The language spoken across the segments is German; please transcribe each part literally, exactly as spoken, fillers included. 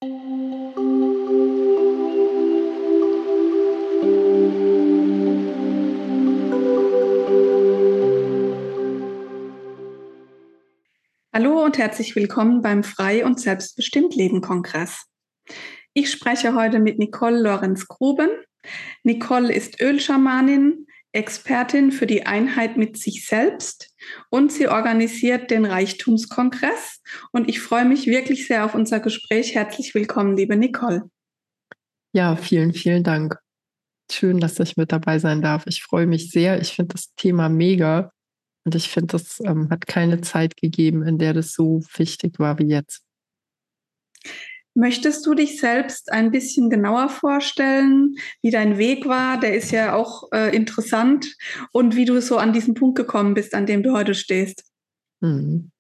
Hallo und herzlich willkommen beim Frei und Selbstbestimmt Leben Kongress. Ich spreche heute mit Nicole Lorenz-Gruben. Nicole ist Ölschamanin, Expertin für die Einheit mit sich selbst und sie organisiert den Reichtumskongress. Und ich freue mich wirklich sehr auf unser Gespräch. Herzlich willkommen, liebe Nicole. Ja, vielen, vielen Dank. Schön, dass ich mit dabei sein darf. Ich freue mich sehr. Ich finde das Thema mega. Und ich finde, das ähm, hat keine Zeit gegeben, in der das so wichtig war wie jetzt. Möchtest du dich selbst ein bisschen genauer vorstellen, wie dein Weg war? Der ist ja auch äh, interessant. Und wie du so an diesen Punkt gekommen bist, an dem du heute stehst. Mhm.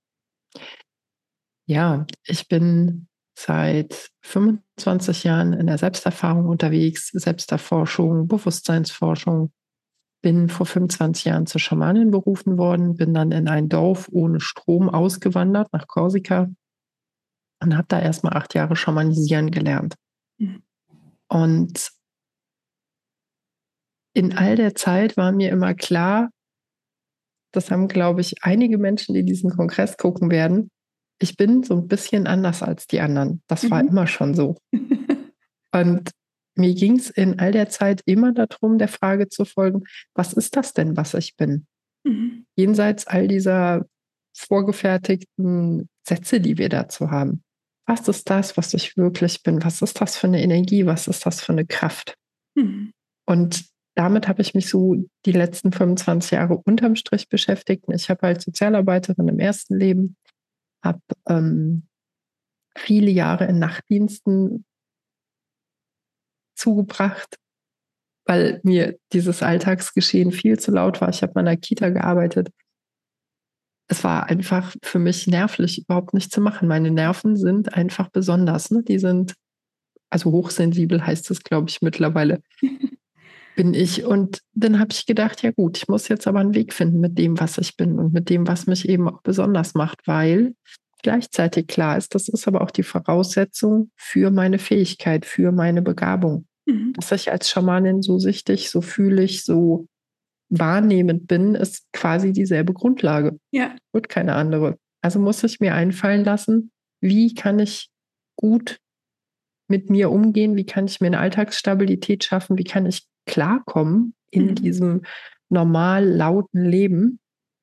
Ja, ich bin seit fünfundzwanzig Jahren in der Selbsterfahrung unterwegs, Selbsterforschung, Bewusstseinsforschung. Bin vor fünfundzwanzig Jahren zur Schamanin berufen worden, bin dann in ein Dorf ohne Strom ausgewandert nach Korsika und habe da erstmal acht Jahre Schamanisieren gelernt. Mhm. Und in all der Zeit war mir immer klar, das haben, glaube ich, einige Menschen, die diesen Kongress gucken werden, ich bin so ein bisschen anders als die anderen. Das war mhm. immer schon so. Und mir ging es in all der Zeit immer darum, der Frage zu folgen, was ist das denn, was ich bin? Mhm. Jenseits all dieser vorgefertigten Sätze, die wir dazu haben. Was ist das, was ich wirklich bin? Was ist das für eine Energie? Was ist das für eine Kraft? Mhm. Und damit habe ich mich so die letzten fünfundzwanzig Jahre unterm Strich beschäftigt. Ich habe als Sozialarbeiterin im ersten Leben, habe ähm, viele Jahre in Nachtdiensten zugebracht, weil mir dieses Alltagsgeschehen viel zu laut war. Ich habe in einer Kita gearbeitet. Es war einfach für mich nervlich, überhaupt nicht zu machen. Meine Nerven sind einfach besonders. Ne? Die sind, also hochsensibel heißt es, glaube ich, mittlerweile. bin ich. Und dann habe ich gedacht, ja gut, ich muss jetzt aber einen Weg finden mit dem, was ich bin und mit dem, was mich eben auch besonders macht, weil gleichzeitig klar ist, das ist aber auch die Voraussetzung für meine Fähigkeit, für meine Begabung. Mhm. Dass ich als Schamanin so sichtig, so fühlig, so wahrnehmend bin, ist quasi dieselbe Grundlage. Ja. Und keine andere. Also muss ich mir einfallen lassen, wie kann ich gut mit mir umgehen, wie kann ich mir eine Alltagsstabilität schaffen, wie kann ich klarkommen in mhm. diesem normal lauten Leben.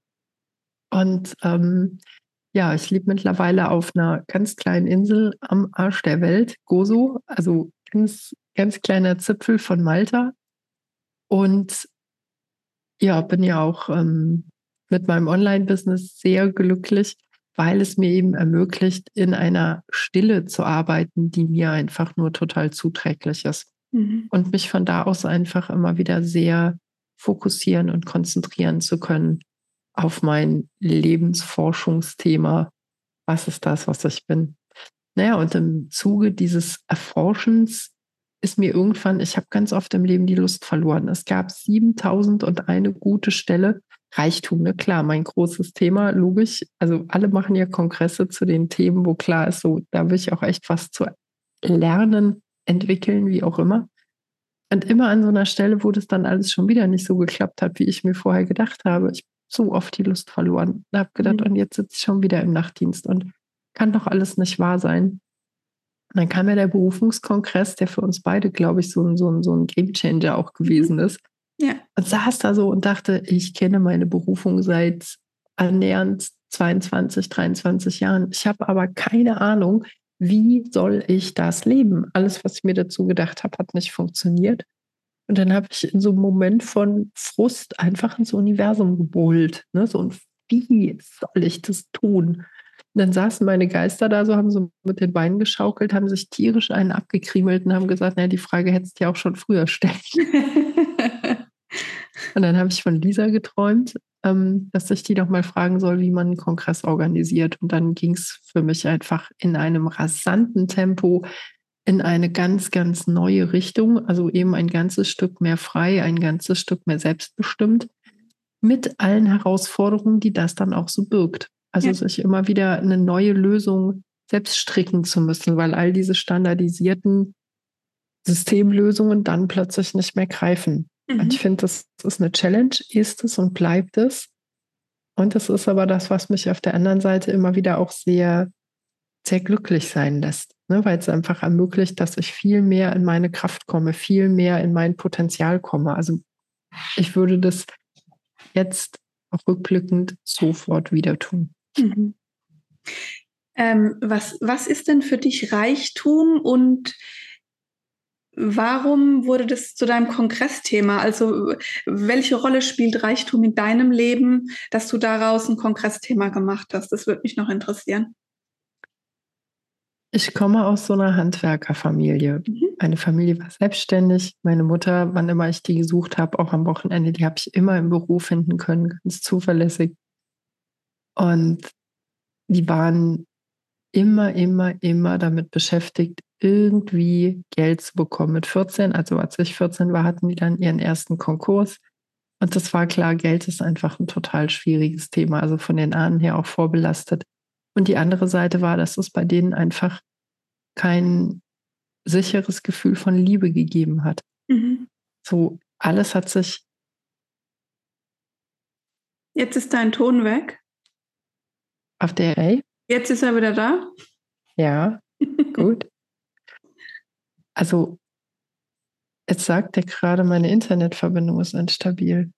Und ähm, ja, ich lebe mittlerweile auf einer ganz kleinen Insel am Arsch der Welt, Gozo, also ganz, ganz kleiner Zipfel von Malta. Und ja, bin ja auch ähm, mit meinem Online-Business sehr glücklich, weil es mir eben ermöglicht, in einer Stille zu arbeiten, die mir einfach nur total zuträglich ist. Mhm. Und mich von da aus einfach immer wieder sehr fokussieren und konzentrieren zu können auf mein Lebensforschungsthema. Was ist das, was ich bin? Naja, und im Zuge dieses Erforschens ist mir irgendwann, ich habe ganz oft im Leben die Lust verloren. Es gab siebentausend und eine gute Stelle. Reichtum, ne? Klar, mein großes Thema, logisch. Also alle machen ja Kongresse zu den Themen, wo klar ist, so, da will ich auch echt was zu lernen, entwickeln, wie auch immer. Und immer an so einer Stelle, wo das dann alles schon wieder nicht so geklappt hat, wie ich mir vorher gedacht habe. Ich habe so oft die Lust verloren. Ich habe gedacht, mhm. und jetzt sitze ich schon wieder im Nachtdienst und kann doch alles nicht wahr sein. Und dann kam ja der Berufungskongress, der für uns beide, glaube ich, so ein, so ein, so ein Gamechanger auch gewesen ist. Ja. Und saß da so und dachte, ich kenne meine Berufung seit annähernd zweiundzwanzig, dreiundzwanzig Jahren. Ich habe aber keine Ahnung, wie soll ich das leben? Alles, was ich mir dazu gedacht habe, hat nicht funktioniert. Und dann habe ich in so einem Moment von Frust einfach ins Universum gebrüllt. Ne? So, und wie soll ich das tun? Und dann saßen meine Geister da, so haben so mit den Beinen geschaukelt, haben sich tierisch einen abgekriemelt und haben gesagt, naja, die Frage hättest du ja auch schon früher stellen. Und dann habe ich von Lisa geträumt, ähm, dass ich die doch mal fragen soll, wie man einen Kongress organisiert. Und dann ging es für mich einfach in einem rasanten Tempo in eine ganz, ganz neue Richtung. Also eben ein ganzes Stück mehr frei, ein ganzes Stück mehr selbstbestimmt, mit allen Herausforderungen, die das dann auch so birgt. Also ja. sich immer wieder eine neue Lösung selbst stricken zu müssen, weil all diese standardisierten Systemlösungen dann plötzlich nicht mehr greifen. Mhm. Und ich finde, das ist eine Challenge, ist es und bleibt es. Und es ist aber das, was mich auf der anderen Seite immer wieder auch sehr, sehr glücklich sein lässt, ne? Weil es einfach ermöglicht, dass ich viel mehr in meine Kraft komme, viel mehr in mein Potenzial komme. Also ich würde das jetzt auch rückblickend sofort wieder tun. Mhm. Ähm, was, was ist denn für dich Reichtum und warum wurde das zu deinem Kongressthema? Also welche Rolle spielt Reichtum in deinem Leben, dass du daraus ein Kongressthema gemacht hast? Das würde mich noch interessieren. Ich komme aus so einer Handwerkerfamilie. Mhm. Meine Familie war selbstständig. Meine Mutter, wann immer ich die gesucht habe, auch am Wochenende, die habe ich immer im Büro finden können, ganz zuverlässig. Und die waren immer, immer, immer damit beschäftigt, irgendwie Geld zu bekommen. Mit vierzehn, also als ich vierzehn war, hatten die dann ihren ersten Konkurs. Und das war klar, Geld ist einfach ein total schwieriges Thema, also von den Ahnen her auch vorbelastet. Und die andere Seite war, dass es bei denen einfach kein sicheres Gefühl von Liebe gegeben hat. Mhm. So, alles hat sich... Jetzt ist dein Ton weg. Auf der A? Jetzt ist er wieder da? Ja, gut. Also, jetzt sagt er gerade, meine Internetverbindung ist instabil.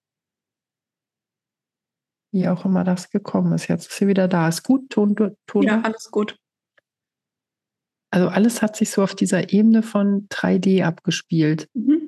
Wie auch immer das gekommen ist. Jetzt ist sie wieder da. Ist gut? Ton, Ton? Ja, alles gut. Also alles hat sich so auf dieser Ebene von drei D abgespielt. Mhm.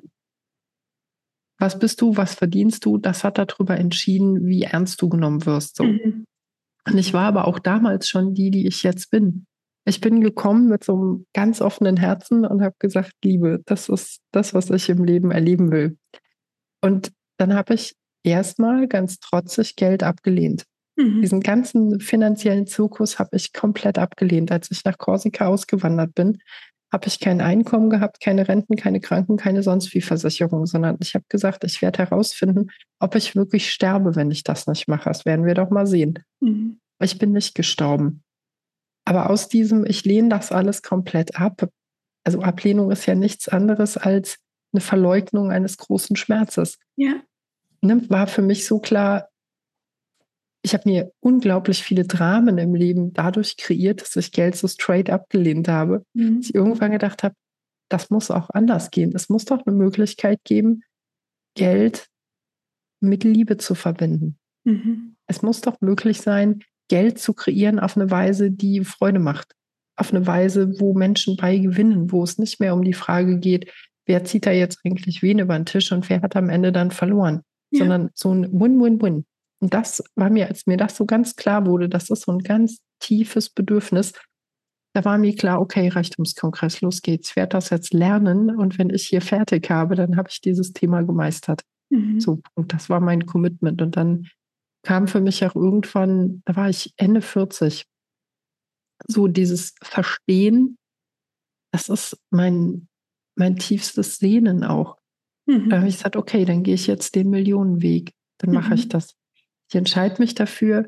Was bist du? Was verdienst du? Das hat darüber entschieden, wie ernst du genommen wirst. So. Mhm. Und ich war aber auch damals schon die, die ich jetzt bin. Ich bin gekommen mit so einem ganz offenen Herzen und habe gesagt, Liebe, das ist das, was ich im Leben erleben will. Und dann habe ich erstmal ganz trotzig Geld abgelehnt. Mhm. Diesen ganzen finanziellen Zirkus habe ich komplett abgelehnt. Als ich nach Korsika ausgewandert bin, habe ich kein Einkommen gehabt, keine Renten, keine Kranken, keine sonst wie Versicherung, sondern ich habe gesagt, ich werde herausfinden, ob ich wirklich sterbe, wenn ich das nicht mache. Das werden wir doch mal sehen. Mhm. Ich bin nicht gestorben. Aber aus diesem, ich lehne das alles komplett ab. Also Ablehnung ist ja nichts anderes als eine Verleugnung eines großen Schmerzes. Ja. Ne, war für mich so klar, ich habe mir unglaublich viele Dramen im Leben dadurch kreiert, dass ich Geld so straight abgelehnt habe. Mhm. Dass ich irgendwann gedacht habe, das muss auch anders gehen. Es muss doch eine Möglichkeit geben, Geld mit Liebe zu verbinden. Mhm. Es muss doch möglich sein, Geld zu kreieren auf eine Weise, die Freude macht. Auf eine Weise, wo Menschen bei gewinnen, wo es nicht mehr um die Frage geht, wer zieht da jetzt eigentlich wen über den Tisch und wer hat am Ende dann verloren. Ja. Sondern so ein Win-Win-Win. Und das war mir, als mir das so ganz klar wurde, das ist so ein ganz tiefes Bedürfnis, da war mir klar, okay, Reichtumskongress, los geht's, ich werde das jetzt lernen und wenn ich hier fertig habe, dann habe ich dieses Thema gemeistert. Mhm. So, und das war mein Commitment. Und dann kam für mich auch irgendwann, da war ich Ende vierzig, so dieses Verstehen, das ist mein, mein tiefstes Sehnen auch. Mhm. Da habe ich gesagt, okay, dann gehe ich jetzt den Millionenweg, dann mache mhm. ich das. Ich entscheide mich dafür,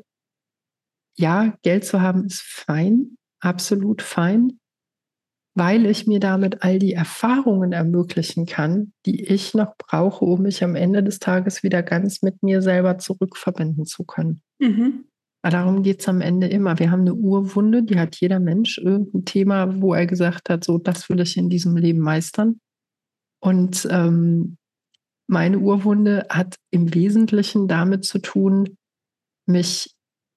ja, Geld zu haben ist fein, absolut fein, weil ich mir damit all die Erfahrungen ermöglichen kann, die ich noch brauche, um mich am Ende des Tages wieder ganz mit mir selber zurückverbinden zu können. Mhm. Aber darum geht es am Ende immer. Wir haben eine Urwunde, die hat jeder Mensch, irgendein Thema, wo er gesagt hat, so, das will ich in diesem Leben meistern. Und ähm, meine Urwunde hat im Wesentlichen damit zu tun, mich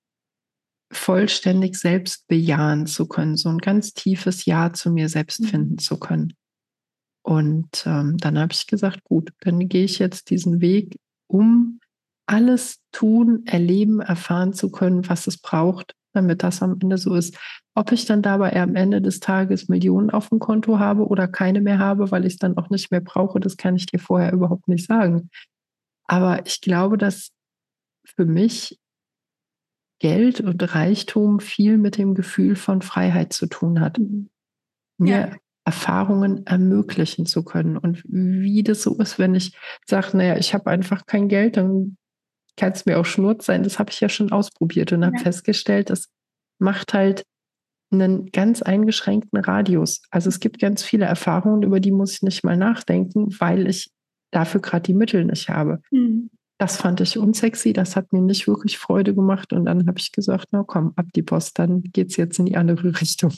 vollständig selbst bejahen zu können, so ein ganz tiefes Ja zu mir selbst finden zu können. Und ähm, dann habe ich gesagt, gut, dann gehe ich jetzt diesen Weg, um alles tun, erleben, erfahren zu können, was es braucht, damit das am Ende so ist. Ob ich dann dabei am Ende des Tages Millionen auf dem Konto habe oder keine mehr habe, weil ich es dann auch nicht mehr brauche, das kann ich dir vorher überhaupt nicht sagen. Aber ich glaube, dass für mich Geld und Reichtum viel mit dem Gefühl von Freiheit zu tun hat. Mhm. Mir ja. Erfahrungen ermöglichen zu können. Und wie das so ist, wenn ich sage, naja, ich habe einfach kein Geld, dann kann es mir auch Schnurz sein. Das habe ich ja schon ausprobiert und ja. habe festgestellt, das macht halt einen ganz eingeschränkten Radius. Also es gibt ganz viele Erfahrungen, über die muss ich nicht mal nachdenken, weil ich dafür gerade die Mittel nicht habe. Mhm. Das fand ich unsexy, das hat mir nicht wirklich Freude gemacht und dann habe ich gesagt, na komm, ab die Post, dann geht's jetzt in die andere Richtung.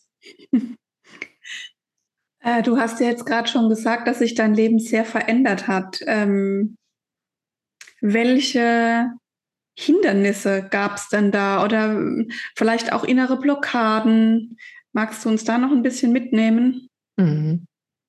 Äh, du hast ja jetzt gerade schon gesagt, dass sich dein Leben sehr verändert hat. Ähm, welche Hindernisse gab es denn da oder ähm, vielleicht auch innere Blockaden? Magst du uns da noch ein bisschen mitnehmen? Mhm.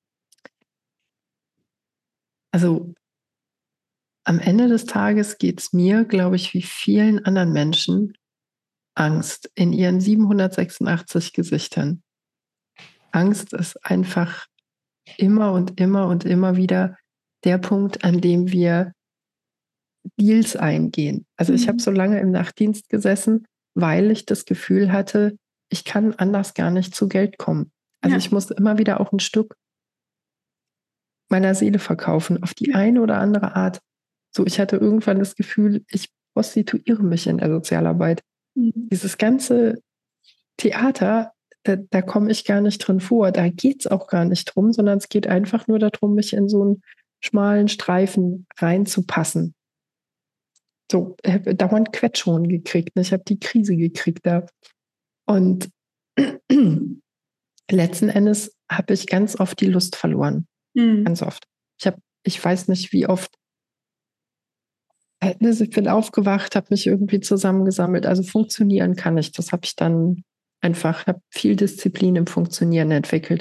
Also am Ende des Tages geht es mir, glaube ich, wie vielen anderen Menschen, Angst in ihren siebenhundertsechsundachtzig Gesichtern. Angst ist einfach immer und immer und immer wieder der Punkt, an dem wir Deals eingehen. Also ich habe Mhm. so lange im Nachtdienst gesessen, weil ich das Gefühl hatte, ich kann anders gar nicht zu Geld kommen. Also Ja, ich musste immer wieder auch ein Stück meiner Seele verkaufen, auf die ja. eine oder andere Art. So, ich hatte irgendwann das Gefühl, ich prostituiere mich in der Sozialarbeit. Mhm. Dieses ganze Theater, da, da komme ich gar nicht drin vor. Da geht es auch gar nicht drum, sondern es geht einfach nur darum, mich in so einen schmalen Streifen reinzupassen. So, ich habe dauernd Quetschungen gekriegt. Ne? Ich habe die Krise gekriegt da. Und letzten Endes habe ich ganz oft die Lust verloren. Mhm. Ganz oft. Ich habe, ich weiß nicht, wie oft. Also ich bin aufgewacht, habe mich irgendwie zusammengesammelt. Also funktionieren kann ich. Das habe ich dann einfach, habe viel Disziplin im Funktionieren entwickelt.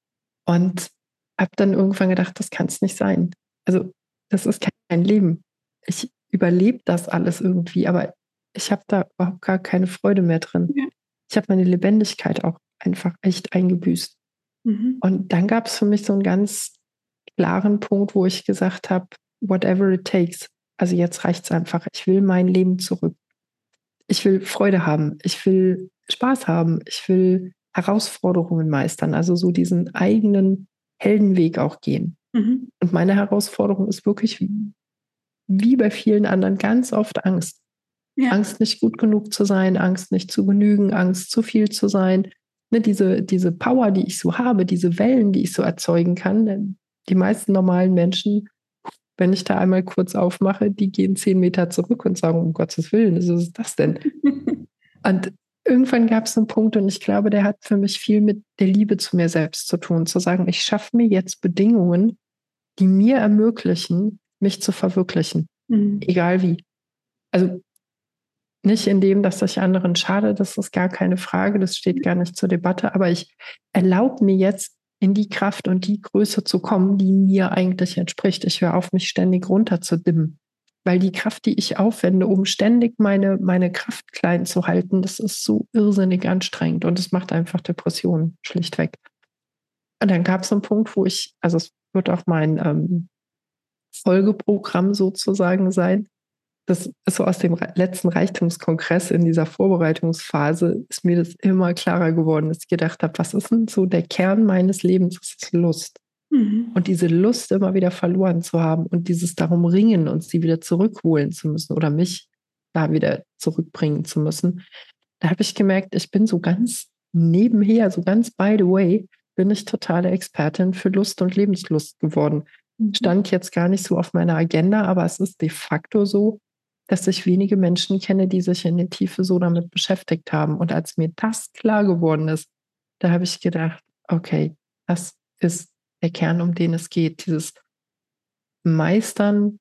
Und habe dann irgendwann gedacht, das kann es nicht sein. Also das ist kein Leben. Ich überlebe das alles irgendwie, aber ich habe da überhaupt gar keine Freude mehr drin. Ja. Ich habe meine Lebendigkeit auch einfach echt eingebüßt. Mhm. Und dann gab es für mich so einen ganz klaren Punkt, wo ich gesagt habe, whatever it takes. Also jetzt reicht es einfach. Ich will mein Leben zurück. Ich will Freude haben. Ich will Spaß haben. Ich will Herausforderungen meistern. Also so diesen eigenen Heldenweg auch gehen. Mhm. Und meine Herausforderung ist wirklich wie bei vielen anderen ganz oft Angst. Ja. Angst, nicht gut genug zu sein, Angst, nicht zu genügen, Angst, zu viel zu sein. Ne, diese, diese Power, die ich so habe, diese Wellen, die ich so erzeugen kann, die meisten normalen Menschen, wenn ich da einmal kurz aufmache, die gehen zehn Meter zurück und sagen, um Gottes Willen, was ist das denn? Und irgendwann gab es einen Punkt und ich glaube, der hat für mich viel mit der Liebe zu mir selbst zu tun, zu sagen, ich schaffe mir jetzt Bedingungen, die mir ermöglichen, mich zu verwirklichen, Mhm. egal wie. Also nicht in dem, dass ich anderen schade, das ist gar keine Frage, das steht gar nicht zur Debatte, aber ich erlaube mir jetzt in die Kraft und die Größe zu kommen, die mir eigentlich entspricht. Ich höre auf, mich ständig runterzudimmen, weil die Kraft, die ich aufwende, um ständig meine, meine Kraft klein zu halten, das ist so irrsinnig anstrengend und es macht einfach Depressionen, schlichtweg. Und dann gab es einen Punkt, wo ich, also es wird auch mein ähm, Folgeprogramm sozusagen sein. Das ist so aus dem letzten Reichtumskongress in dieser Vorbereitungsphase, ist mir das immer klarer geworden, dass ich gedacht habe, was ist denn so der Kern meines Lebens? Das ist Lust. Mhm. Und diese Lust immer wieder verloren zu haben und dieses darum ringen und sie wieder zurückholen zu müssen oder mich da wieder zurückbringen zu müssen, da habe ich gemerkt, ich bin so ganz nebenher, so ganz by the way, bin ich totale Expertin für Lust und Lebenslust geworden. Mhm. Stand jetzt gar nicht so auf meiner Agenda, aber es ist de facto so, dass ich wenige Menschen kenne, die sich in der Tiefe so damit beschäftigt haben. Und als mir das klar geworden ist, da habe ich gedacht, okay, das ist der Kern, um den es geht. Dieses Meistern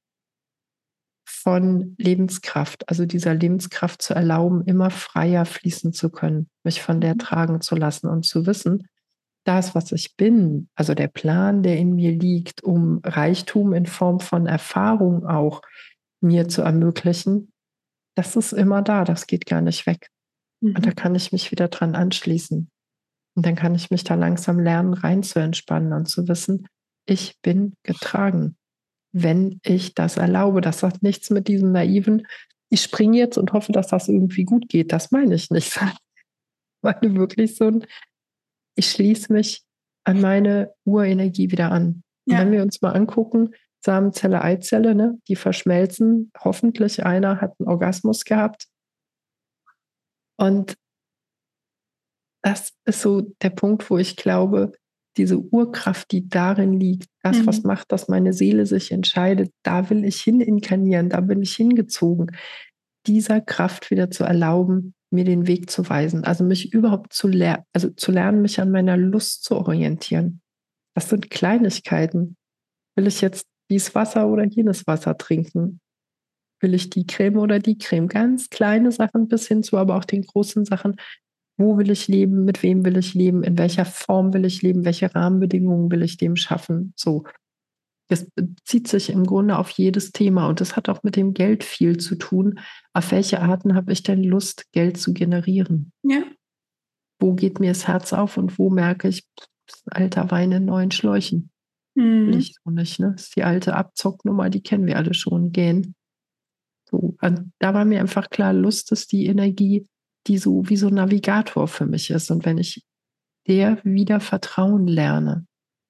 von Lebenskraft, also dieser Lebenskraft zu erlauben, immer freier fließen zu können, mich von der Mhm. tragen zu lassen und zu wissen, das, was ich bin, also der Plan, der in mir liegt, um Reichtum in Form von Erfahrung auch mir zu ermöglichen, das ist immer da, das geht gar nicht weg. Und da Mhm. kann ich mich wieder dran anschließen. Und dann kann ich mich da langsam lernen, rein zu entspannen und zu wissen, ich bin getragen, wenn ich das erlaube. Das hat nichts mit diesem naiven, ich springe jetzt und hoffe, dass das irgendwie gut geht. Das meine ich nicht. Ich meine wirklich so ein, ich schließe mich an meine Urenergie wieder an. Und wenn Ja. wir uns mal angucken, Samenzelle, Eizelle, ne, die verschmelzen. Hoffentlich einer hat einen Orgasmus gehabt. Und, das ist so der Punkt, wo ich glaube, diese Urkraft, die darin liegt, das, was Mhm. macht, dass meine Seele sich entscheidet, da will ich hin inkarnieren, da bin ich hingezogen, dieser Kraft wieder zu erlauben, mir den Weg zu weisen. Also mich überhaupt zu lernen, also zu lernen, mich an meiner Lust zu orientieren. Das sind Kleinigkeiten. Will ich jetzt dieses Wasser oder jenes Wasser trinken? Will ich die Creme oder die Creme? Ganz kleine Sachen bis hin zu aber auch den großen Sachen. Wo will ich leben? Mit wem will ich leben? In welcher Form will ich leben? Welche Rahmenbedingungen will ich dem schaffen? So. Das bezieht sich im Grunde auf jedes Thema und das hat auch mit dem Geld viel zu tun. Auf welche Arten habe ich denn Lust, Geld zu generieren? Ja. Wo geht mir das Herz auf und wo merke ich, pff, alter Wein in neuen Schläuchen? Will Mhm. ich so nicht, ne? Das ist die alte Abzocknummer, die kennen wir alle schon, gehen. So, und da war mir einfach klar, Lust ist die Energie, die so wie so ein Navigator für mich ist. Und wenn ich der wieder vertrauen lerne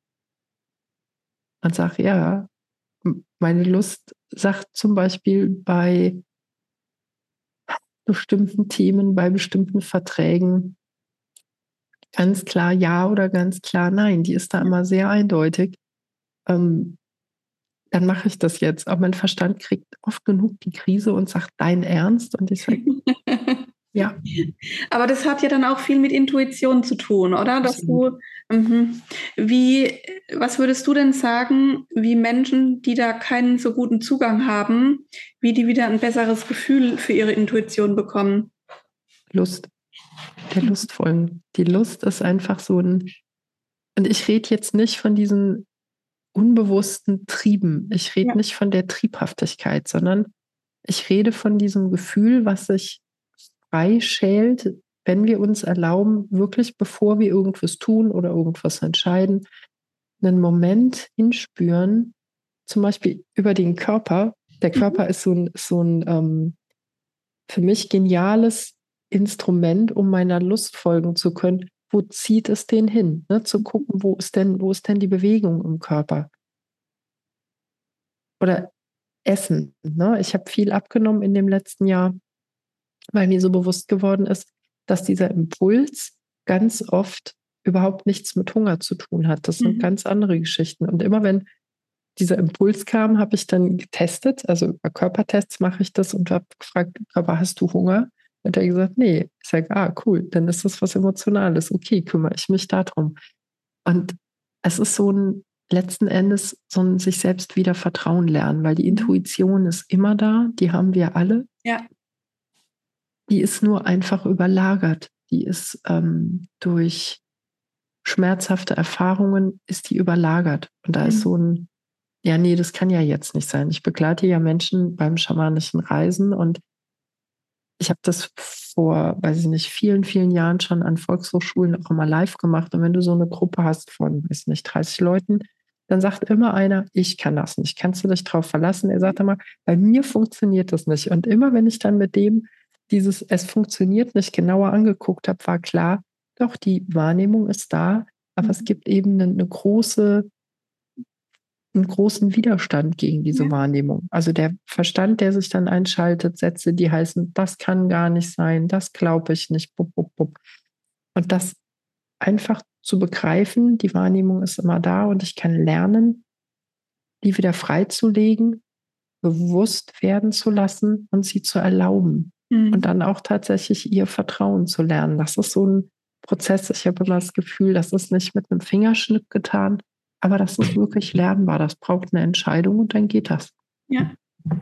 und sage, ja, m- meine Lust sagt zum Beispiel bei bestimmten Themen, bei bestimmten Verträgen ganz klar ja oder ganz klar nein. Die ist da immer sehr eindeutig. Ähm, dann mache ich das jetzt. Aber mein Verstand kriegt oft genug die Krise und sagt, dein Ernst? Und ich sage, ja, Aber das hat ja dann auch viel mit Intuition zu tun, oder? Dass absolut. du, mhm. Wie, was würdest du denn sagen, wie Menschen, die da keinen so guten Zugang haben, wie die wieder ein besseres Gefühl für ihre Intuition bekommen? Lust, der Lust folgen. Die Lust ist einfach so ein, und ich rede jetzt nicht von diesen unbewussten Trieben. Ich rede Ja. nicht von der Triebhaftigkeit, sondern ich rede von diesem Gefühl, was sich freischält, wenn wir uns erlauben, wirklich bevor wir irgendwas tun oder irgendwas entscheiden, einen Moment hinspüren, zum Beispiel über den Körper. Der Mhm. Körper ist so ein, so ein ähm, für mich geniales Instrument, um meiner Lust folgen zu können. Wo zieht es den hin? Ne? Zu gucken, wo ist denn, wo ist denn die Bewegung im Körper? Oder Essen. Ne? Ich habe viel abgenommen in dem letzten Jahr, weil mir so bewusst geworden ist, dass dieser Impuls ganz oft überhaupt nichts mit Hunger zu tun hat. Das sind Mhm. ganz andere Geschichten. Und immer wenn dieser Impuls kam, habe ich dann getestet, also über Körpertests mache ich das und habe gefragt, aber hast du Hunger? Und er hat gesagt, nee. Ich sage, ah, cool, dann ist das was Emotionales. Okay, kümmere ich mich darum. Und es ist so ein, letzten Endes so ein sich selbst wieder vertrauen lernen, weil die Mhm. Intuition ist immer da, die haben wir alle. Ja. Die ist nur einfach überlagert. Die ist ähm, durch schmerzhafte Erfahrungen ist die überlagert. Und da ist Mhm. so ein, ja, nee, das kann ja jetzt nicht sein. Ich begleite ja Menschen beim schamanischen Reisen und ich habe das vor, weiß ich nicht, vielen, vielen Jahren schon an Volkshochschulen auch immer live gemacht. Und wenn du so eine Gruppe hast von, weiß nicht, dreißig Leuten, dann sagt immer einer, ich kann das nicht. Kannst du dich drauf verlassen? Er sagt immer, bei mir funktioniert das nicht. Und immer wenn ich dann mit dem dieses es funktioniert nicht genauer angeguckt habe, war klar, doch, die Wahrnehmung ist da, aber es Mhm. gibt eben eine, eine große einen großen Widerstand gegen diese Ja. Wahrnehmung. Also der Verstand, der sich dann einschaltet, Sätze, die heißen, das kann gar nicht sein, das glaube ich nicht. Bup, bup, bup. Und das einfach zu begreifen, die Wahrnehmung ist immer da und ich kann lernen, die wieder freizulegen, bewusst werden zu lassen und sie zu erlauben. Und Mhm. dann auch tatsächlich ihr Vertrauen zu lernen. Das ist so ein Prozess. Ich habe immer das Gefühl, das ist nicht mit einem Fingerschnipp getan, aber das ist wirklich lernbar. Das braucht eine Entscheidung und dann geht das. Ja.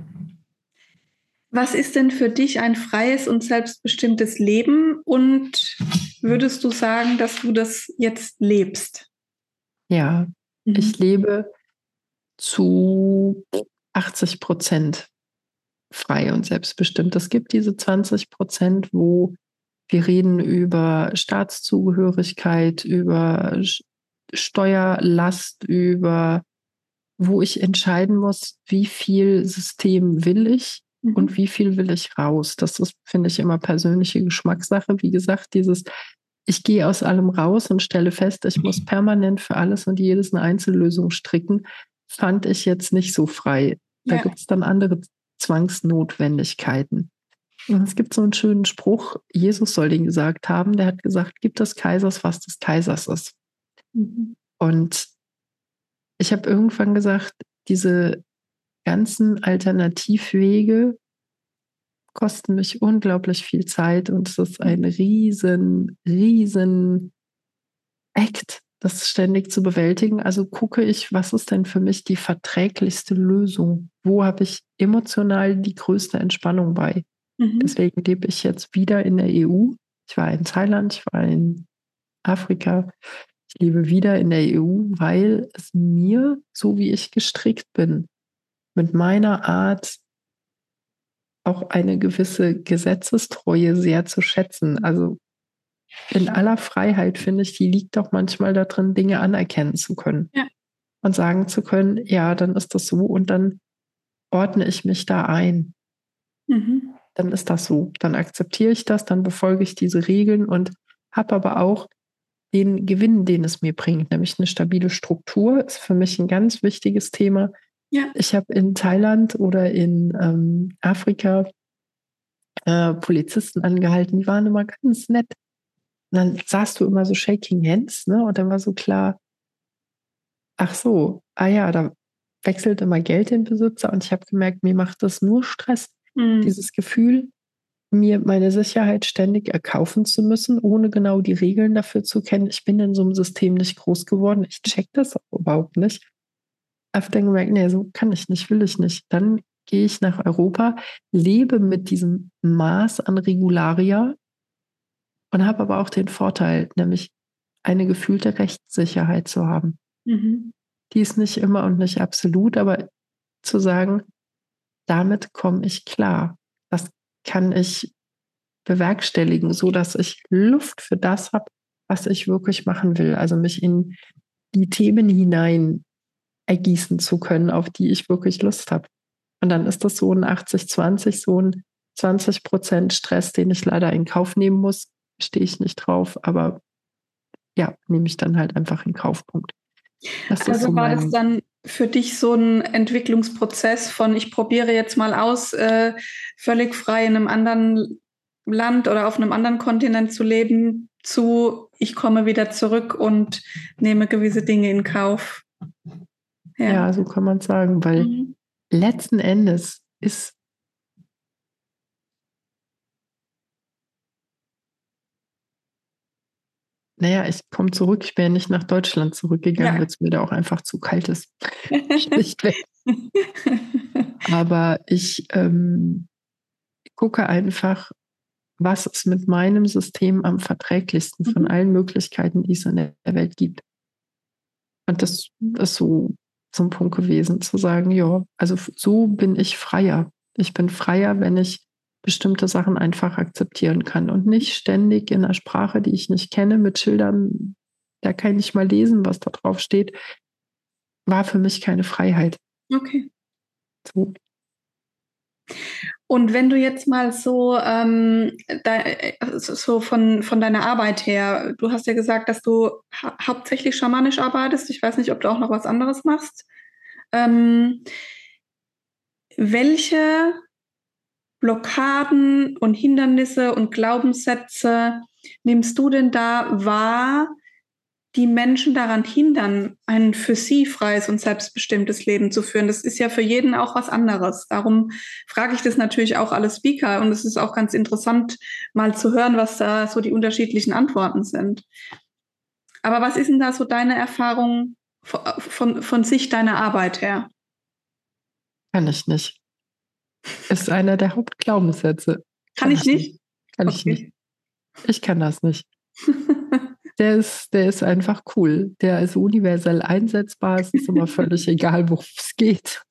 Was ist denn für dich ein freies und selbstbestimmtes Leben? Und würdest du sagen, dass du das jetzt lebst? Ja, Mhm. ich lebe zu achtzig Prozent frei und selbstbestimmt. Es gibt diese zwanzig Prozent, wo wir reden über Staatszugehörigkeit, über Steuerlast, über wo ich entscheiden muss, wie viel System will ich Mhm. und wie viel will ich raus. Das ist, finde ich, immer persönliche Geschmackssache. Wie gesagt, dieses, ich gehe aus allem raus und stelle fest, ich muss permanent für alles und jedes eine Einzellösung stricken, fand ich jetzt nicht so frei. Da Ja. gibt es dann andere Zwangsnotwendigkeiten. Und es gibt so einen schönen Spruch, Jesus soll den gesagt haben, der hat gesagt, gib des Kaisers, was des Kaisers ist. Mhm. Und ich habe irgendwann gesagt, diese ganzen Alternativwege kosten mich unglaublich viel Zeit und es ist ein riesen, riesen Act, das ständig zu bewältigen. Also gucke ich, was ist denn für mich die verträglichste Lösung? Wo habe ich emotional die größte Entspannung bei? Mhm. Deswegen lebe ich jetzt wieder in der E U. Ich war in Thailand, ich war in Afrika. Ich lebe wieder in der E U, weil es mir, so wie ich gestrickt bin, mit meiner Art auch eine gewisse Gesetzestreue sehr zu schätzen. Also in aller Freiheit, finde ich, die liegt doch manchmal darin, Dinge anerkennen zu können Ja. und sagen zu können, ja, dann ist das so und dann ordne ich mich da ein. Mhm. Dann ist das so. Dann akzeptiere ich das, dann befolge ich diese Regeln und habe aber auch den Gewinn, den es mir bringt, nämlich eine stabile Struktur, ist für mich ein ganz wichtiges Thema. Ja. Ich habe in Thailand oder in ähm, Afrika äh, Polizisten angehalten, die waren immer ganz nett. Und dann sahst du immer so shaking hands, ne? Und dann war so klar, ach so, ah ja, da wechselt immer Geld den Besitzer und ich habe gemerkt, mir macht das nur Stress. Mhm. Dieses Gefühl, mir meine Sicherheit ständig erkaufen zu müssen, ohne genau die Regeln dafür zu kennen. Ich bin in so einem System nicht groß geworden. Ich check das auch überhaupt nicht. Hab dann gemerkt, nee, so kann ich nicht, will ich nicht. Dann gehe ich nach Europa, lebe mit diesem Maß an Regularia und habe aber auch den Vorteil, nämlich eine gefühlte Rechtssicherheit zu haben. Mhm. Die ist nicht immer und nicht absolut, aber zu sagen, damit komme ich klar. Das kann ich bewerkstelligen, so dass ich Luft für das habe, was ich wirklich machen will. Also mich in die Themen hinein ergießen zu können, auf die ich wirklich Lust habe. Und dann ist das so ein achtzig zwanzig, so ein zwanzig Prozent Stress, den ich leider in Kauf nehmen muss. Stehe ich nicht drauf, aber ja, nehme ich dann halt einfach in Kaufpunkt. Das ist so Also war das mein, dann für dich so ein Entwicklungsprozess von, ich probiere jetzt mal aus, äh, völlig frei in einem anderen Land oder auf einem anderen Kontinent zu leben, zu, ich komme wieder zurück und nehme gewisse Dinge in Kauf. Ja. ja, so kann man sagen, weil Mhm. letzten Endes ist, naja, ich komme zurück, ich bin ja nicht nach Deutschland zurückgegangen, Ja. weil es mir da auch einfach zu kalt ist. Schlichtweg. Aber ich ähm, gucke einfach, was ist mit meinem System am verträglichsten von Mhm. allen Möglichkeiten, die es in der Welt gibt. Und das ist so, so ein Punkt gewesen, zu sagen, ja, also so bin ich freier. Ich bin freier, wenn ich bestimmte Sachen einfach akzeptieren kann und nicht ständig in einer Sprache, die ich nicht kenne, mit Schildern, da kann ich nicht mal lesen, was da drauf steht, war für mich keine Freiheit. Okay. So. Und wenn du jetzt mal so, ähm, da, so von, von deiner Arbeit her, du hast ja gesagt, dass du ha hauptsächlich schamanisch arbeitest. Ich weiß nicht, ob du auch noch was anderes machst. Ähm, welche Blockaden und Hindernisse und Glaubenssätze nimmst du denn da wahr, die Menschen daran hindern, ein für sie freies und selbstbestimmtes Leben zu führen? Das ist ja für jeden auch was anderes. Darum frage ich das natürlich auch alle Speaker und es ist auch ganz interessant, mal zu hören, was da so die unterschiedlichen Antworten sind. Aber was ist denn da so deine Erfahrung von, von, von Sicht deiner Arbeit her? Kann ich nicht. Ist einer der Hauptglaubenssätze. Kann Kann ich ich nicht. nicht? Kann ich nicht. Okay. Ich kann das nicht. Der ist, der ist einfach cool. Der ist universell einsetzbar. Es ist immer völlig egal, worum es geht.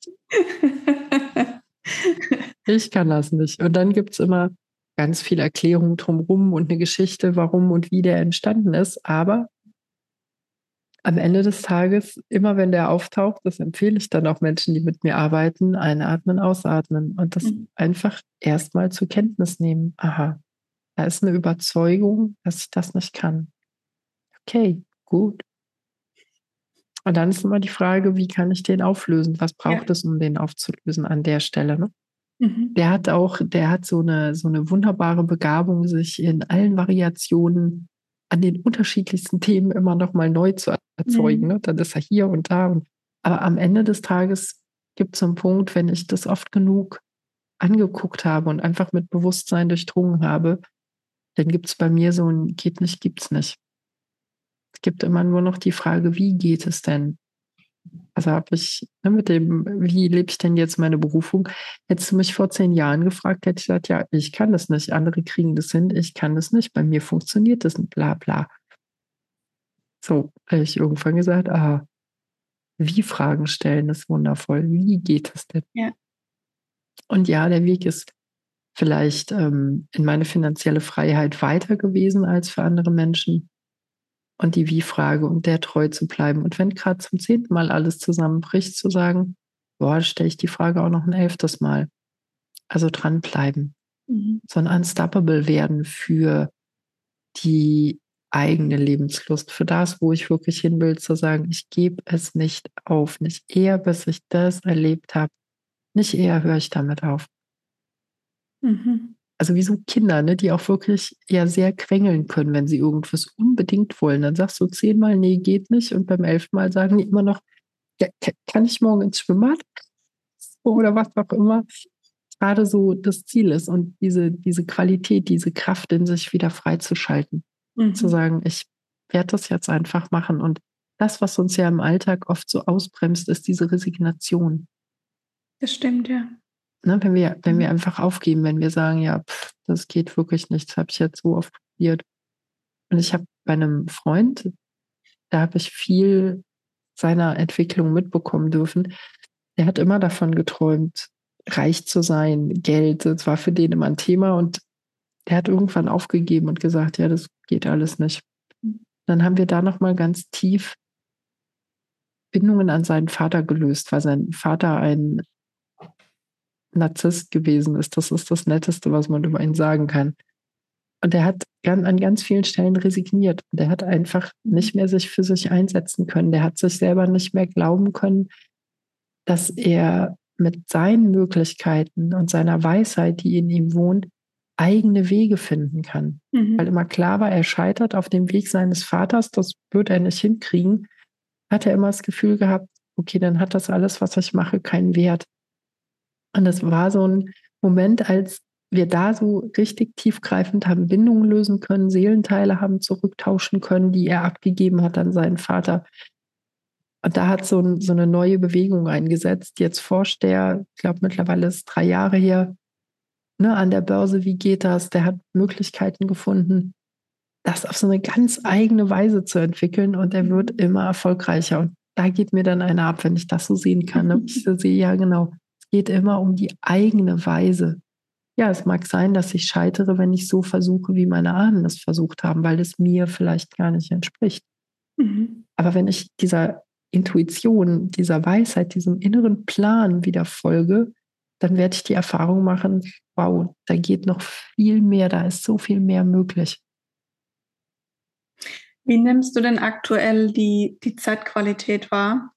Ich kann das nicht. Und dann gibt es immer ganz viel Erklärung drumherum und eine Geschichte, warum und wie der entstanden ist. Aber am Ende des Tages, immer wenn der auftaucht, das empfehle ich dann auch Menschen, die mit mir arbeiten, einatmen, ausatmen und das einfach erstmal zur Kenntnis nehmen. Aha, da ist eine Überzeugung, dass ich das nicht kann. Okay, gut. Und dann ist immer die Frage, wie kann ich den auflösen? Was Ja. braucht es, um den aufzulösen an der Stelle? Ne? Mhm. Der hat auch, der hat so eine, so eine wunderbare Begabung, sich in allen Variationen an den unterschiedlichsten Themen immer noch mal neu zu erzeugen. Mhm. Ne? Dann ist er hier und da. Und, aber am Ende des Tages gibt es so einen Punkt, wenn ich das oft genug angeguckt habe und einfach mit Bewusstsein durchdrungen habe, dann gibt es bei mir so ein geht nicht, gibt's nicht. Es gibt immer nur noch die Frage, wie geht es denn? Also habe ich ne, mit dem, wie lebe ich denn jetzt meine Berufung? Hättest du mich vor zehn Jahren gefragt, hätte ich gesagt, ja, ich kann das nicht. Andere kriegen das hin, ich kann das nicht. Bei mir funktioniert das nicht, bla bla. So, habe ich irgendwann gesagt, ah, wie Fragen stellen ist wundervoll. Wie geht es denn? Ja. Und ja, der Weg ist vielleicht ähm, in meine finanzielle Freiheit weiter gewesen als für andere Menschen. Und die Wie-Frage und der treu zu bleiben. Und wenn gerade zum zehnten Mal alles zusammenbricht, zu sagen, boah, stelle ich die Frage auch noch ein elftes Mal. Also dranbleiben. Mhm. So ein Unstoppable werden für die eigene Lebenslust, für das, wo ich wirklich hin will, zu sagen, ich gebe es nicht auf, nicht eher, bis ich das erlebt habe, nicht eher höre ich damit auf. Mhm. Also wie so Kinder, ne, die auch wirklich ja sehr quengeln können, wenn sie irgendwas unbedingt wollen. Dann sagst du zehnmal, nee, geht nicht. Und beim elften Mal sagen die immer noch, ja, kann ich morgen ins Schwimmbad? Oder was auch immer gerade so das Ziel ist. Und diese, diese Qualität, diese Kraft in sich wieder freizuschalten. Zu Mhm. sagen, ich werde das jetzt einfach machen. Und das, was uns ja im Alltag oft so ausbremst, ist diese Resignation. Das stimmt, ja. Ne, wenn wir, wenn wir Mhm. einfach aufgeben, wenn wir sagen, ja, pff, das geht wirklich nicht, das habe ich jetzt so oft probiert. Und ich habe bei einem Freund, da habe ich viel seiner Entwicklung mitbekommen dürfen. Der hat immer davon geträumt, reich zu sein, Geld, das war für den immer ein Thema. Und er hat irgendwann aufgegeben und gesagt, ja, das geht alles nicht. Dann haben wir da nochmal ganz tief Bindungen an seinen Vater gelöst, weil sein Vater ein Narzisst gewesen ist. Das ist das Netteste, was man über ihn sagen kann. Und er hat gan- an ganz vielen Stellen resigniert. Und er hat einfach nicht mehr sich für sich einsetzen können. Der hat sich selber nicht mehr glauben können, dass er mit seinen Möglichkeiten und seiner Weisheit, die in ihm wohnt, eigene Wege finden kann. Weil Mhm. immer klar war, er scheitert auf dem Weg seines Vaters, das wird er nicht hinkriegen, hat er immer das Gefühl gehabt, okay, dann hat das alles, was ich mache, keinen Wert. Und das war so ein Moment, als wir da so richtig tiefgreifend haben Bindungen lösen können, Seelenteile haben zurücktauschen können, die er abgegeben hat an seinen Vater. Und da hat so, ein, so eine neue Bewegung eingesetzt. Jetzt forscht der, ich glaube mittlerweile ist es drei Jahre her, ne, an der Börse, wie geht das? Der hat Möglichkeiten gefunden, das auf so eine ganz eigene Weise zu entwickeln und er wird immer erfolgreicher. Und da geht mir dann einer ab, wenn ich das so sehen kann. Ne? Ich so sehe, ja genau, es geht immer um die eigene Weise. Ja, es mag sein, dass ich scheitere, wenn ich so versuche, wie meine Ahnen es versucht haben, weil es mir vielleicht gar nicht entspricht. Mhm. Aber wenn ich dieser Intuition, dieser Weisheit, diesem inneren Plan wieder folge, dann werde ich die Erfahrung machen, wow, da geht noch viel mehr, da ist so viel mehr möglich. Wie nimmst du denn aktuell die, die Zeitqualität wahr?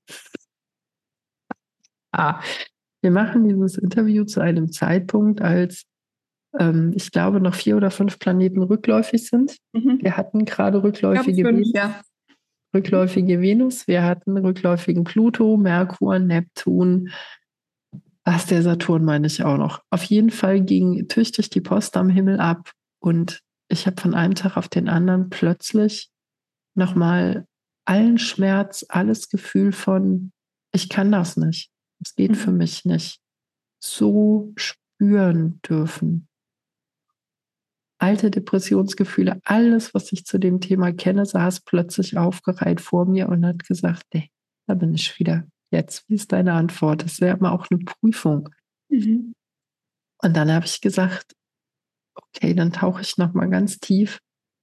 Ah, wir machen dieses Interview zu einem Zeitpunkt, als ähm, ich glaube, noch vier oder fünf Planeten rückläufig sind. Mhm. Wir hatten gerade Ich glaube rückläufige fünf, Venus, ja. rückläufige Venus, wir hatten rückläufigen Pluto, Merkur, Neptun, was der Saturn meine ich auch noch. Auf jeden Fall ging tüchtig die Post am Himmel ab und ich habe von einem Tag auf den anderen plötzlich nochmal allen Schmerz, alles Gefühl von, ich kann das nicht, es geht für Mhm. mich nicht, so spüren dürfen. Alte Depressionsgefühle, alles, was ich zu dem Thema kenne, saß plötzlich aufgereiht vor mir und hat gesagt, nee, da bin ich wieder. Jetzt, wie ist deine Antwort? Das ist ja immer auch eine Prüfung. Mhm. Und dann habe ich gesagt, okay, dann tauche ich nochmal ganz tief.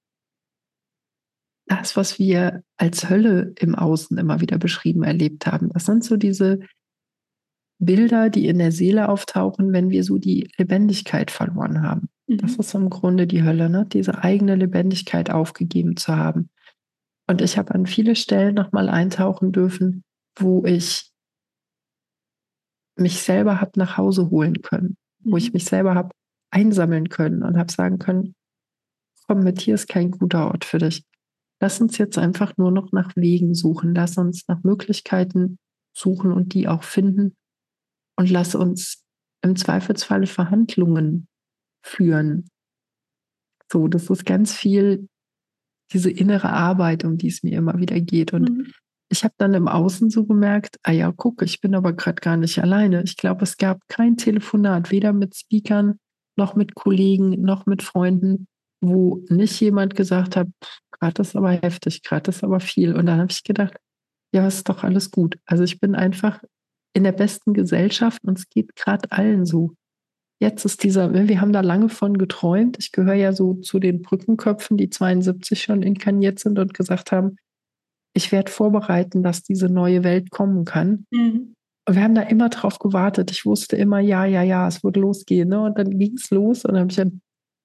Das, was wir als Hölle im Außen immer wieder beschrieben erlebt haben, das sind so diese Bilder, die in der Seele auftauchen, wenn wir so die Lebendigkeit verloren haben. Das Mhm. ist im Grunde die Hölle, ne? Diese eigene Lebendigkeit aufgegeben zu haben. Und ich habe an viele Stellen nochmal eintauchen dürfen, wo ich mich selber habe nach Hause holen können, wo ich mich selber habe einsammeln können und habe sagen können, komm mit, hier ist kein guter Ort für dich. Lass uns jetzt einfach nur noch nach Wegen suchen. Lass uns nach Möglichkeiten suchen und die auch finden. Und lass uns im Zweifelsfalle Verhandlungen führen. So, das ist ganz viel diese innere Arbeit, um die es mir immer wieder geht. Und mhm. ich habe dann im Außen so gemerkt, ah ja, guck, ich bin aber gerade gar nicht alleine. Ich glaube, es gab kein Telefonat, weder mit Speakern, noch mit Kollegen, noch mit Freunden, wo nicht jemand gesagt hat, gerade ist aber heftig, gerade ist aber viel. Und dann habe ich gedacht, ja, ist doch alles gut. Also ich bin einfach in der besten Gesellschaft und es geht gerade allen so. Jetzt ist dieser, wir haben da lange von geträumt. Ich gehöre ja so zu den Brückenköpfen, die zweiundsiebzig schon inkarniert sind und gesagt haben, ich werde vorbereiten, dass diese neue Welt kommen kann. Mhm. Und wir haben da immer drauf gewartet. Ich wusste immer, ja, ja, ja, es wird losgehen. Ne? Und dann ging es los und dann habe ich dann,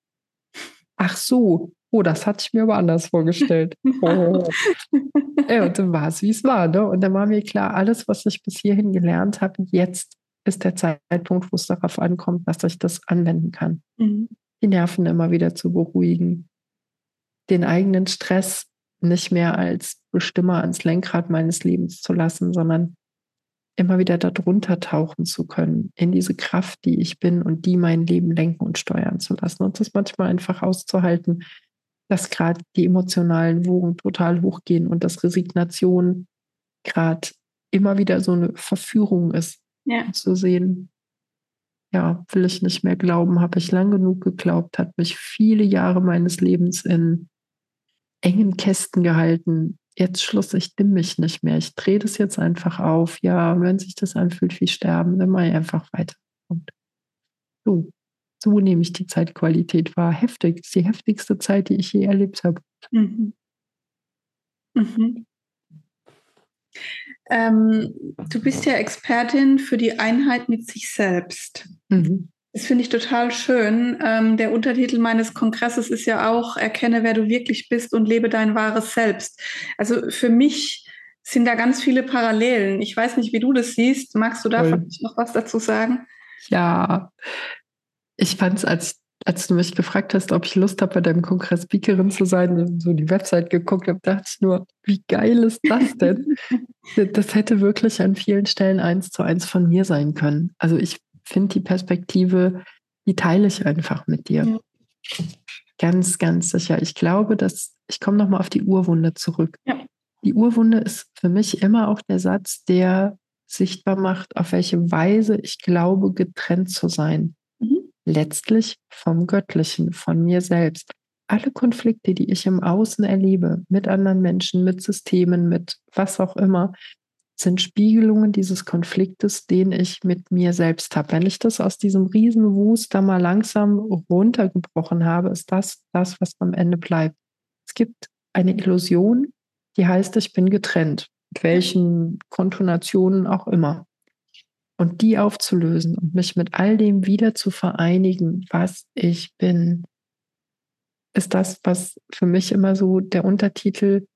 ach so, oh, das hatte ich mir aber anders vorgestellt. Oh. Ja, und dann war es, wie es war. Ne? Und dann war mir klar, alles, was ich bis hierhin gelernt habe, jetzt ist der Zeitpunkt, wo es darauf ankommt, dass ich das anwenden kann. Mhm. Die Nerven immer wieder zu beruhigen, den eigenen Stress nicht mehr als Bestimmer ans Lenkrad meines Lebens zu lassen, sondern immer wieder darunter tauchen zu können, in diese Kraft, die ich bin und die mein Leben lenken und steuern zu lassen. Und das manchmal einfach auszuhalten, dass gerade die emotionalen Wogen total hochgehen und dass Resignation gerade immer wieder so eine Verführung ist, ja. Zu sehen, ja, will ich nicht mehr glauben, habe ich lang genug geglaubt, hat mich viele Jahre meines Lebens in engen Kästen gehalten. Jetzt Schluss, ich dimm mich nicht mehr. Ich drehe das jetzt einfach auf. Ja, wenn sich das anfühlt wie Sterben, dann mache ich einfach weiter. Und so, so nehme ich die Zeitqualität wahr. Heftig, das ist die heftigste Zeit, die ich je erlebt habe. Mhm. Mhm. Ähm, du bist ja Expertin für die Einheit mit sich selbst. Mhm. Das finde ich total schön. Ähm, der Untertitel meines Kongresses ist ja auch, erkenne, wer du wirklich bist und lebe dein wahres Selbst. Also für mich sind da ganz viele Parallelen. Ich weiß nicht, wie du das siehst. Magst du da vielleicht noch was dazu sagen? Ja, ich fand es, als, als du mich gefragt hast, ob ich Lust habe, bei deinem Kongress Speakerin zu sein, so die Website geguckt habe, dachte ich nur, wie geil ist das denn? Das hätte wirklich an vielen Stellen eins zu eins von mir sein können. Also ich finde die Perspektive, die teile ich einfach mit dir. Ja. Ganz, ganz sicher. Ich glaube, dass, ich komme nochmal auf die Urwunde zurück. Ja. Die Urwunde ist für mich immer auch der Satz, der sichtbar macht, auf welche Weise ich glaube, getrennt zu sein. Mhm. Letztlich vom Göttlichen, von mir selbst. Alle Konflikte, die ich im Außen erlebe, mit anderen Menschen, mit Systemen, mit was auch immer, sind Spiegelungen dieses Konfliktes, den ich mit mir selbst habe. Wenn ich das aus diesem Riesenwust da mal langsam runtergebrochen habe, ist das das, was am Ende bleibt. Es gibt eine Illusion, die heißt, ich bin getrennt, mit welchen Kontonationen auch immer. Und die aufzulösen und mich mit all dem wieder zu vereinigen, was ich bin, ist das, was für mich immer so der Untertitel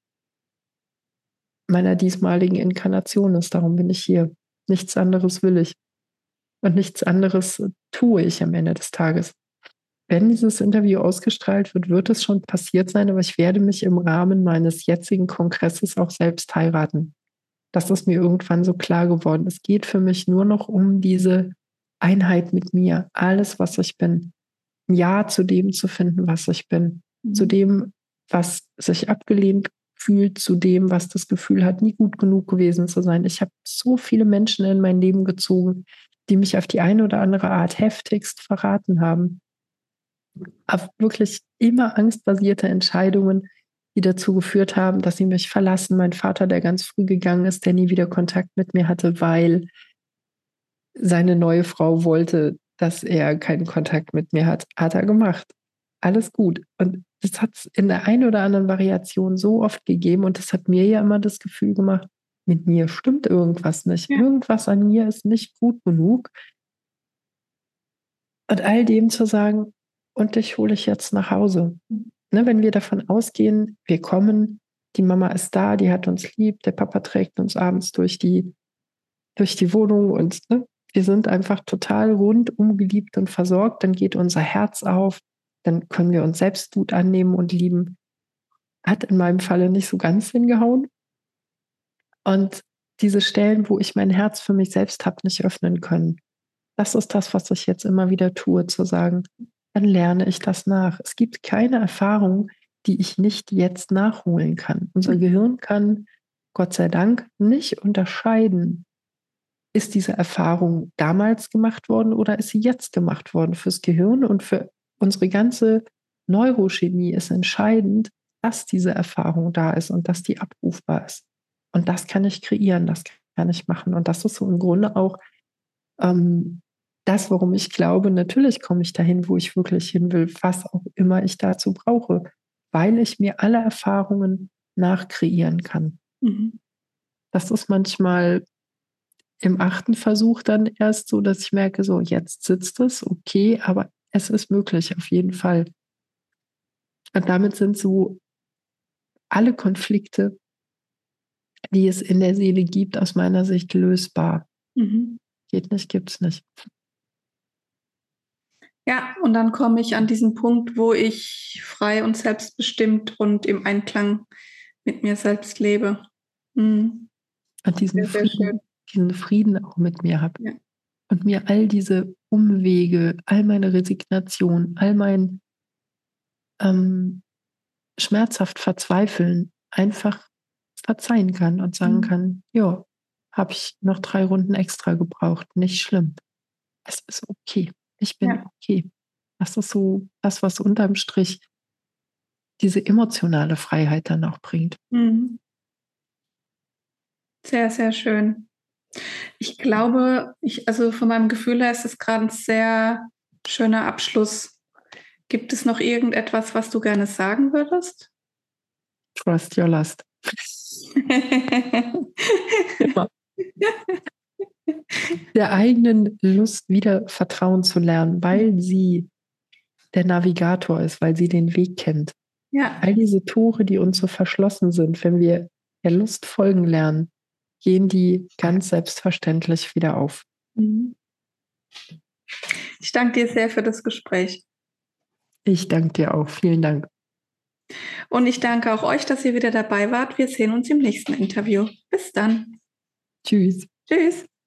meiner diesmaligen Inkarnation ist. Darum bin ich hier. Nichts anderes will ich. Und nichts anderes tue ich am Ende des Tages. Wenn dieses Interview ausgestrahlt wird, wird es schon passiert sein, aber ich werde mich im Rahmen meines jetzigen Kongresses auch selbst heiraten. Das ist mir irgendwann so klar geworden. Es geht für mich nur noch um diese Einheit mit mir. Alles, was ich bin. Ein Ja zu dem zu finden, was ich bin. Mhm. Zu dem, was sich abgelehnt fühlt, zu dem, was das Gefühl hat, nie gut genug gewesen zu sein. Ich habe so viele Menschen in mein Leben gezogen, die mich auf die eine oder andere Art heftigst verraten haben. Auf wirklich immer angstbasierte Entscheidungen, die dazu geführt haben, dass sie mich verlassen. Mein Vater, der ganz früh gegangen ist, der nie wieder Kontakt mit mir hatte, weil seine neue Frau wollte, dass er keinen Kontakt mit mir hat, hat er gemacht. Alles gut. Und das hat es in der einen oder anderen Variation so oft gegeben und das hat mir ja immer das Gefühl gemacht, mit mir stimmt irgendwas nicht. Ja. Irgendwas an mir ist nicht gut genug. Und all dem zu sagen, und dich hole ich jetzt nach Hause. Mhm. Ne, wenn wir davon ausgehen, wir kommen, die Mama ist da, die hat uns lieb, der Papa trägt uns abends durch die, durch die Wohnung und ne, wir sind einfach total rundum geliebt und versorgt, dann geht unser Herz auf, dann können wir uns selbst gut annehmen und lieben. Hat in meinem Falle nicht so ganz hingehauen. Und diese Stellen, wo ich mein Herz für mich selbst habe nicht öffnen können, das ist das, was ich jetzt immer wieder tue, zu sagen, dann lerne ich das nach. Es gibt keine Erfahrung, die ich nicht jetzt nachholen kann. Unser Gehirn kann, Gott sei Dank, nicht unterscheiden, ist diese Erfahrung damals gemacht worden oder ist sie jetzt gemacht worden. Fürs Gehirn und für unsere ganze Neurochemie ist entscheidend, dass diese Erfahrung da ist und dass die abrufbar ist. Und das kann ich kreieren, das kann ich machen. Und das ist so im Grunde auch ähm, das, warum ich glaube, natürlich komme ich dahin, wo ich wirklich hin will, was auch immer ich dazu brauche, weil ich mir alle Erfahrungen nachkreieren kann. Mhm. Das ist manchmal im achten Versuch dann erst so, dass ich merke, so jetzt sitzt es, okay, aber es ist möglich, auf jeden Fall. Und damit sind so alle Konflikte, die es in der Seele gibt, aus meiner Sicht lösbar. Mhm. Geht nicht, gibt's nicht. Ja, und dann komme ich an diesen Punkt, wo ich frei und selbstbestimmt und im Einklang mit mir selbst lebe. Mhm. Und diesen Sehr, sehr Frieden, schön. diesen Frieden auch mit mir habe. Ja. Und mir all diese Umwege, all meine Resignation, all mein ähm, schmerzhaft Verzweifeln einfach verzeihen kann und sagen Mhm. kann, ja, habe ich noch drei Runden extra gebraucht, nicht schlimm. Es ist okay. Ich bin Ja. okay. Das ist so das, was unterm Strich diese emotionale Freiheit dann auch bringt. Mhm. Sehr, sehr schön. Ich glaube, ich, also von meinem Gefühl her ist es gerade ein sehr schöner Abschluss. Gibt es noch irgendetwas, was du gerne sagen würdest? Trust your lust. Immer. Der eigenen Lust wieder vertrauen zu lernen, weil sie der Navigator ist, weil sie den Weg kennt. Ja. All diese Tore, die uns so verschlossen sind, wenn wir der Lust folgen lernen, gehen die ganz selbstverständlich wieder auf. Mhm. Ich danke dir sehr für das Gespräch. Ich danke dir auch. Vielen Dank. Und ich danke auch euch, dass ihr wieder dabei wart. Wir sehen uns im nächsten Interview. Bis dann. Tschüss. Tschüss.